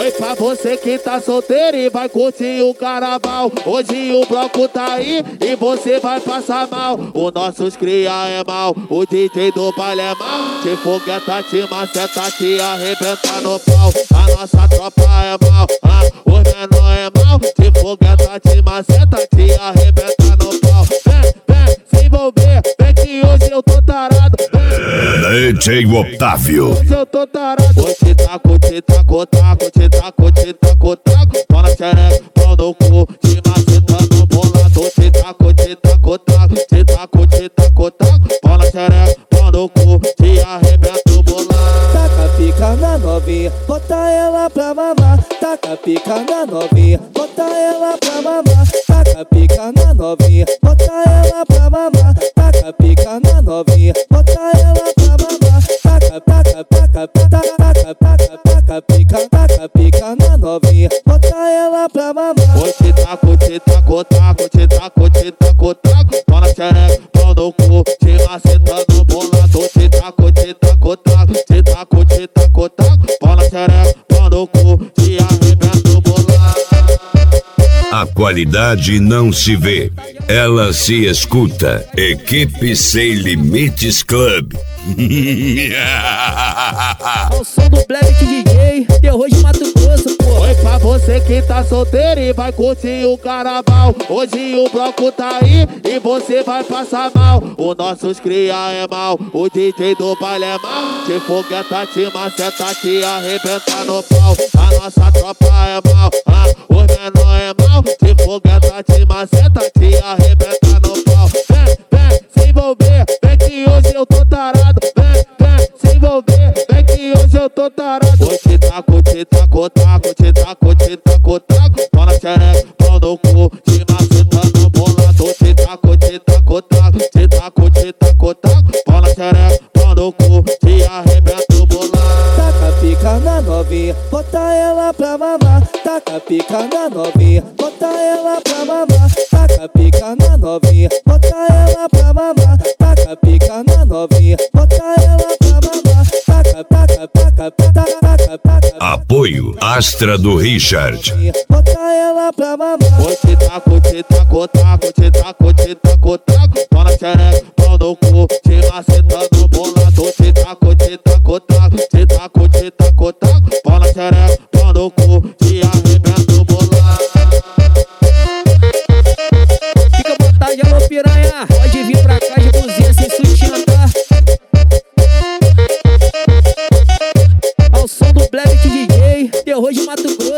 Oi, pra você que tá solteiro e vai curtir o carnaval. Hoje o bloco tá aí e você vai passar mal. O nossos cria é mal, o DJ do baile é mal. Te fogueta, te maceta, te arrebenta no pau. A nossa tropa é mal, o menor é mal. Te fogueta, te maceta, te arrebenta no pau. Vem, se envolver, vem que hoje eu tô tarado. DJ Otávio. Hoje eu tô tarado. Hoje te taco, te taco, taco, te taco, te taco, taco. Pau na xereca, pau no cu, te maceta no bolado. Te taco, te taco, taco, te taco, te taco, taco. Pau na xereca, pau no cu, te arrebenta o bolado. Taca pica na novinha, bota ela pra mamar. Taca pica na novinha, bota ela pra mamar. Taca pica na novinha, bota ela pra mamar. Taca pica na novinha, bota ela pra mamar. Taca, taca, taca, taca, taca, taca, taca pica, taca pica na novinha, bota ela pra mamar. Hoje te taco, te taco, taco, te taco, te taco, taco. Pau na xereca, pau no cu, te maceta no bolado. Te taco, te taco, taco, te taco, te taco, taco. Pau na xereca, pau no cu, te arrebenta o bolado. A qualidade não se vê, ela se escuta. Equipe Sem Limites Club. Ao som do Black DJ, terror de Mato Grosso, pô. Oi, pra você que tá solteiro e vai curtir o carnaval. Hoje o bloco tá aí e você vai passar mal. O nossos cria é mal, o DJ do baile é mal. Te fogueta, te maceta, te arrebenta no pau. A nossa tropa é mal, o menor é mal. Te fogueta, te maceta, te arrebenta no pau. Vem, se envolver, vem que hoje eu tô tarado. Vem, se envolver, vem que hoje eu tô tarado. Hoje te taco, te taco, taco, te taco, te taco, taco. Pau na xereca, pau no cu, te maceta no bolado. Te taco, te taco, taco, te taco, te taco, taco. Pau na xereca, pau no cu, te arrebenta o bolado. Taca pica na novinha, bota ela pra mamar. Taca pica na novinha, bota ela pra mamar. Taca pica na novinha, bota ela pra mamar. Taca pica na novinha, bota ela pra mamar. Taca, taca, taca, taca, taca, taca. Apoio Astra do Richard. Bota ela pra mamar. Hoje te taco, te taco, taco, te taco, te taco, taco. Pau na xereca, pau no cu, te maceta no bolado. Te taco, te taco, taco, te taco, te taco, taco. Pau na xereca, pau no cu, te arrebenta o bolado. Fica à vontade, alô piranha. Pode vir pra cá de cozinha sem sutiã, tá? Ao som do Black DJ, terror de Mato Grosso.